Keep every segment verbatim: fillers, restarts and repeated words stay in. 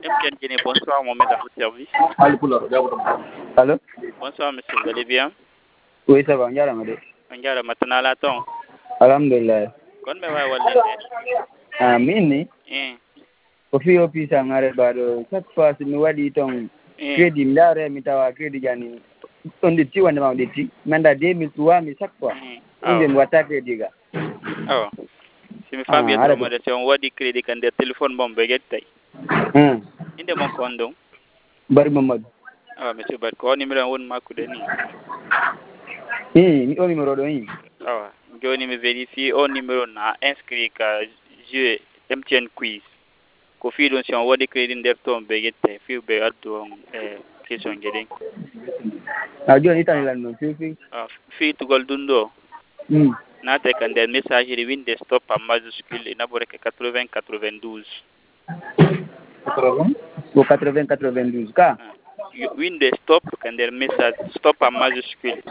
M T N Guinée, bonsoir, Mohamed à votre service. Allô? Bonsoir, monsieur, vous allez bien? Oui, ça va, on dirait, madame. On dirait maintenant à la ton. Alhamdulillah. Quand me va walende? Ah, mini. Eh. Ko fi office ang are bado chaque fois mi wadi ton crédit ndare mi tawa crédit jani on ditti wonde ma ditti manda deux mille trois mi chaque fois inde mi watta crédit ga. Oh. Si mi famille to mo de si on wadi crédit kan de téléphone mom be get tay. Hmm. Inde mon kondo. Bari Mamadou. Ah, monsieur Bad ko numéro won makude ni. Eh, mi o numéro do yi. Ah, joni mi vérifie o numéro na inscrit ka jeu M T N quiz. Ko fi don si on wadi crédit nder to be get tay fi be addo eh question geden. Ah, joni tan lan non fi fi. Ah, fi to gol dundo. Hmm. Na te kan der messagerie winde stop en majuscule ina bore ke quatre-vingts quatre-vingt-douze. quatre-vingts ou quatre-vingts quatre-vingt-douze ka. Winde stop kan der message stop en majuscule.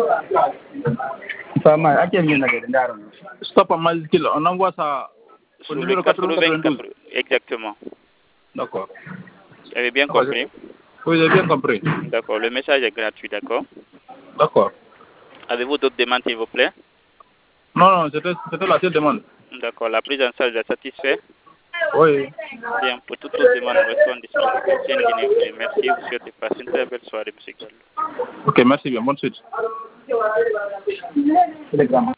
Fama, à quel numéro de ndaro? Stop en majuscule, on envoie ça au numéro quatre-vingts quatre-vingt-douze. Exactement. D'accord. Vous avez bien compris? Oui, j'ai bien compris. D'accord, le message est gratuit, d'accord? D'accord. Avez-vous d'autres demandes, s'il vous plaît? Non, non, c'était la seule demande. D'accord, la prise en charge est satisfaite? Oui. Bien, pour toute autre demande, nous restons disponibles. Merci, vous souhaitez passer une très belle soirée, M. Gallo. Ok, merci bien, bonne suite.